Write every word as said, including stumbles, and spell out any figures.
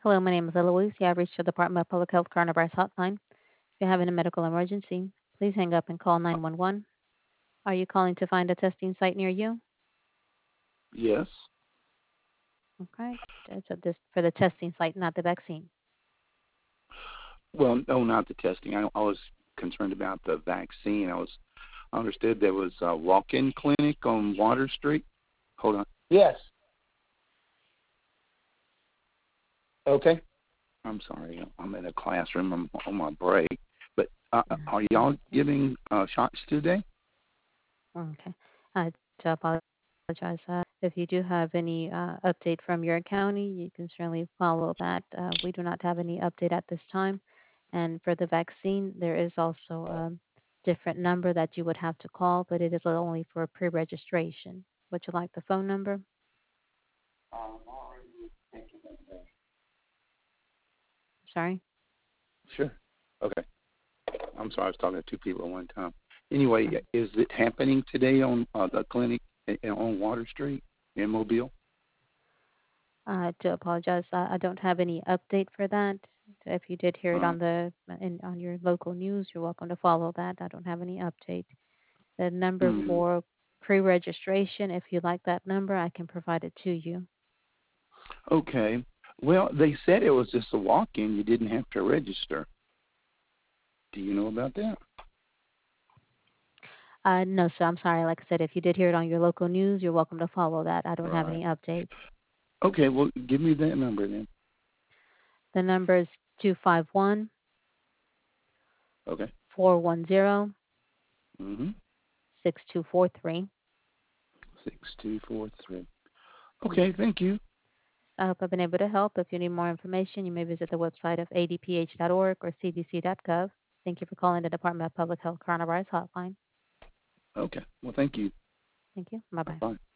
Hello, my name is Eloise. You have reached the Department of Public Health Coronavirus Hotline. If you're having a medical emergency, please hang up and call nine one one. Are you calling to find a testing site near you? Yes. Okay. That's a, this for the testing site, not the vaccine. Well, no, not the testing. I, I was concerned about the vaccine. I was I understood there was a walk-in clinic on Water Street. Hold on. Yes. Okay. I'm sorry. I'm in a classroom. I'm on my break. But uh, are That's y'all okay. giving uh, shots today? Okay. I do apologize. Uh, if you do have any uh, update from your county, you can certainly follow that. Uh, we do not have any update at this time. And for the vaccine, there is also a different number that you would have to call, but it is only for pre-registration. Would you like the phone number? Sorry. Sure. Okay. I'm sorry. I was talking to two people at one time. Anyway, Um, is it happening today on uh, the clinic uh, on Water Street in Mobile? I do apologize. I, I don't have any update for that. If you did hear it Uh, on the in, on your local news, you're welcome to follow that. I don't have any update. The number hmm. for pre-registration, if you like that number, I can provide it to you. Okay. Well, they said it was just a walk-in. You didn't have to register. Do you know about that? Uh, no, sir. I'm sorry. Like I said, if you did hear it on your local news, you're welcome to follow that. I don't have Right. any update. Okay. Well, give me that number then. The number is two five one, Okay. four one zero, Mm-hmm. six two four three. Six two four three. Okay. Thank you. I hope I've been able to help. If you need more information, you may visit the website of a d p h dot org or c d c dot gov. Thank you for calling the Department of Public Health Coronavirus Hotline. Okay. Well, thank you. Thank you. Bye bye. Bye.